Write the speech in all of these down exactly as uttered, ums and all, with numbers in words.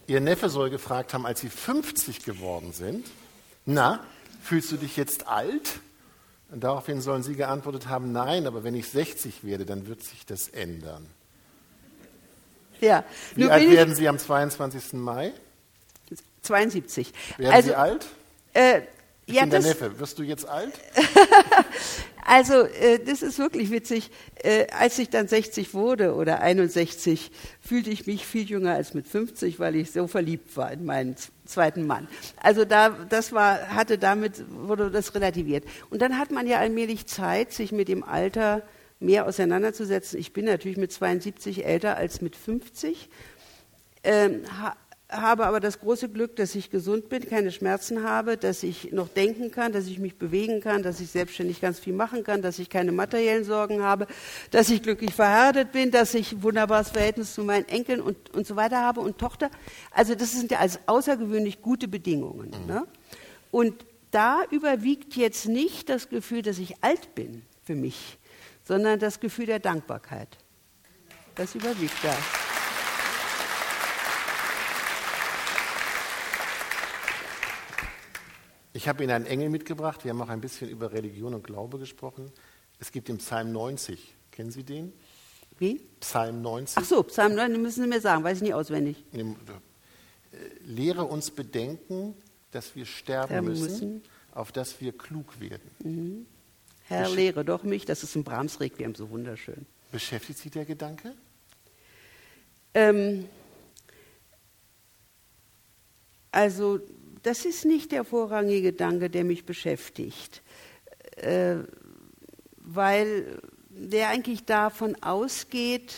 Ihr Neffe soll gefragt haben, als Sie fünfzig geworden sind, na, fühlst du dich jetzt alt? Und daraufhin sollen Sie geantwortet haben, nein, aber wenn ich sechzig werde, dann wird sich das ändern. Ja. Wie alt werden Sie am zweiundzwanzigsten Mai? zweiundsiebzig. Werden also, Sie alt? Äh, ich ja, bin der das, Neffe. Wirst du jetzt alt? Also äh, das ist wirklich witzig. Äh, als ich dann sechzig wurde oder einundsechzig, fühlte ich mich viel jünger als mit fünfzig, weil ich so verliebt war in meinen zweiten Mann. Also da, das war, hatte damit, wurde das relativiert. Und dann hat man ja allmählich Zeit, sich mit dem Alter mehr auseinanderzusetzen. Ich bin natürlich mit zweiundsiebzig älter als mit fünfzig, ähm, ha, habe aber das große Glück, dass ich gesund bin, keine Schmerzen habe, dass ich noch denken kann, dass ich mich bewegen kann, dass ich selbstständig ganz viel machen kann, dass ich keine materiellen Sorgen habe, dass ich glücklich verheiratet bin, dass ich ein wunderbares Verhältnis zu meinen Enkeln und, und so weiter habe und Tochter. Also das sind ja als außergewöhnlich gute Bedingungen. Mhm. Ne? Und da überwiegt jetzt nicht das Gefühl, dass ich alt bin für mich, sondern das Gefühl der Dankbarkeit. Das überwiegt da. Ich habe Ihnen einen Engel mitgebracht. Wir haben auch ein bisschen über Religion und Glaube gesprochen. Es gibt im Psalm neunzig. Kennen Sie den? Wie? Psalm neunzig. Ach so, Psalm neunzig, müssen Sie mir sagen, weiß ich nicht auswendig. Lehre uns bedenken, dass wir sterben Sterben müssen, müssen, auf dass wir klug werden. Mhm. Herr, Besch- lehre doch mich, das ist ein Brahms-Requiem, so wunderschön. Beschäftigt Sie der Gedanke? Ähm, also, das ist nicht der vorrangige Gedanke, der mich beschäftigt, äh, weil der eigentlich davon ausgeht,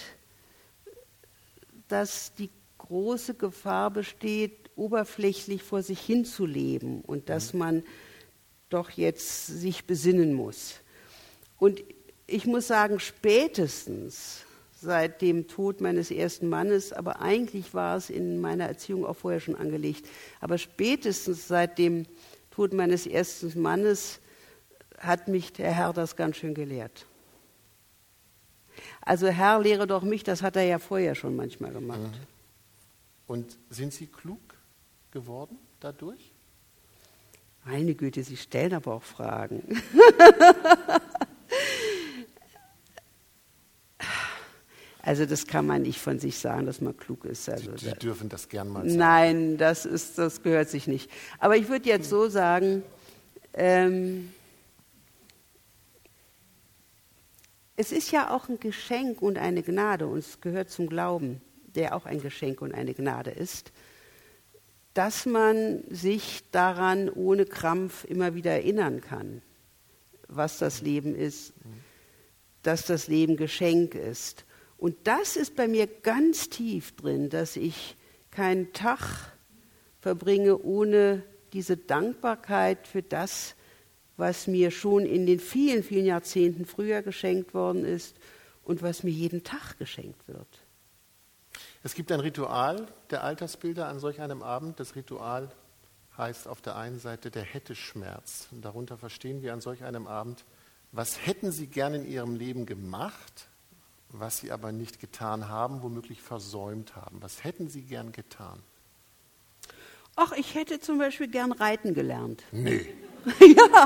dass die große Gefahr besteht, oberflächlich vor sich hinzuleben und dass man doch jetzt sich besinnen muss. Und ich muss sagen, spätestens seit dem Tod meines ersten Mannes, aber eigentlich war es in meiner Erziehung auch vorher schon angelegt, aber spätestens seit dem Tod meines ersten Mannes hat mich der Herr das ganz schön gelehrt. Also Herr, lehre doch mich, das hat er ja vorher schon manchmal gemacht. Und sind Sie klug geworden dadurch? Meine Güte, Sie stellen aber auch Fragen. Also das kann man nicht von sich sagen, dass man klug ist. Also Sie, Sie dürfen das gern mal sagen. Nein, das, ist, das gehört sich nicht. Aber ich würde jetzt so sagen, ähm, es ist ja auch ein Geschenk und eine Gnade, und es gehört zum Glauben, der auch ein Geschenk und eine Gnade ist, dass man sich daran ohne Krampf immer wieder erinnern kann, was das Leben ist, dass das Leben Geschenk ist. Und das ist bei mir ganz tief drin, dass ich keinen Tag verbringe ohne diese Dankbarkeit für das, was mir schon in den vielen, vielen Jahrzehnten früher geschenkt worden ist und was mir jeden Tag geschenkt wird. Es gibt ein Ritual der Altersbilder an solch einem Abend. Das Ritual heißt auf der einen Seite der Hätte-Schmerz. Und darunter verstehen wir an solch einem Abend, was hätten Sie gern in Ihrem Leben gemacht, was Sie aber nicht getan haben, womöglich versäumt haben. Was hätten Sie gern getan? Ach, ich hätte zum Beispiel gern reiten gelernt. Nee. Ja.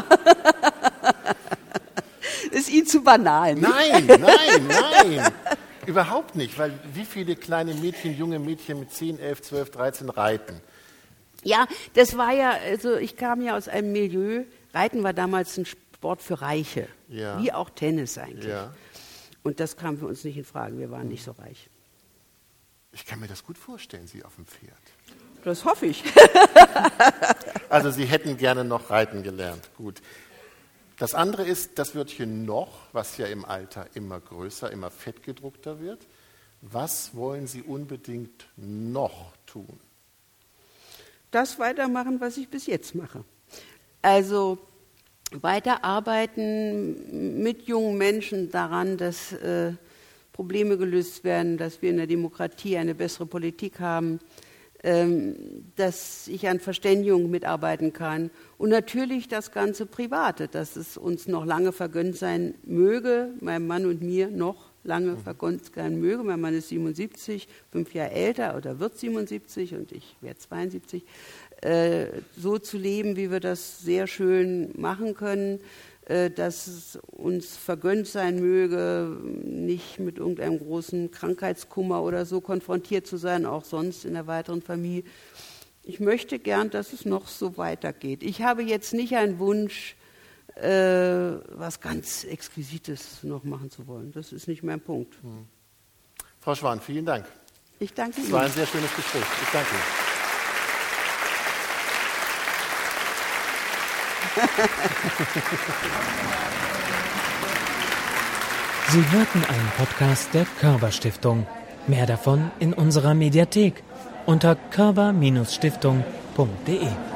Ist Ihnen zu banal. Nicht? Nein, nein, nein. Überhaupt nicht, weil wie viele kleine Mädchen, junge Mädchen mit zehn, elf, zwölf, dreizehn reiten? Ja, das war ja, also ich kam ja aus einem Milieu, Reiten war damals ein Sport für Reiche, Ja. wie auch Tennis eigentlich. Ja. Und das kam für uns nicht in Frage, wir waren nicht so reich. Ich kann mir das gut vorstellen, Sie auf dem Pferd. Das hoffe ich. Also Sie hätten gerne noch reiten gelernt. Gut. Das andere ist das Wörtchen noch, was ja im Alter immer größer, immer fettgedruckter wird. Was wollen Sie unbedingt noch tun? Das weitermachen, was ich bis jetzt mache. Also weiterarbeiten mit jungen Menschen daran, dass äh, Probleme gelöst werden, dass wir in der Demokratie eine bessere Politik haben, ähm, dass ich an Verständigung mitarbeiten kann und natürlich das ganze Private, dass es uns noch lange vergönnt sein möge, meinem Mann und mir noch, lange mhm. vergönnt sein möge. Mein Mann ist siebenundsiebzig, fünf Jahre älter oder wird siebenundsiebzig und ich werde zweiundsiebzig. Äh, so zu leben, wie wir das sehr schön machen können, äh, dass es uns vergönnt sein möge, nicht mit irgendeinem großen Krankheitskummer oder so konfrontiert zu sein, auch sonst in der weiteren Familie. Ich möchte gern, dass es noch so weitergeht. Ich habe jetzt nicht einen Wunsch, äh, was ganz Exquisites noch machen zu wollen. Das ist nicht mein Punkt. Hm. Frau Schwan, vielen Dank. Ich danke Ihnen. Es war ein sehr schönes Gespräch. Ich danke Ihnen. Sie hörten einen Podcast der Körber Stiftung. Mehr davon in unserer Mediathek unter körber Bindestrich stiftung punkt de.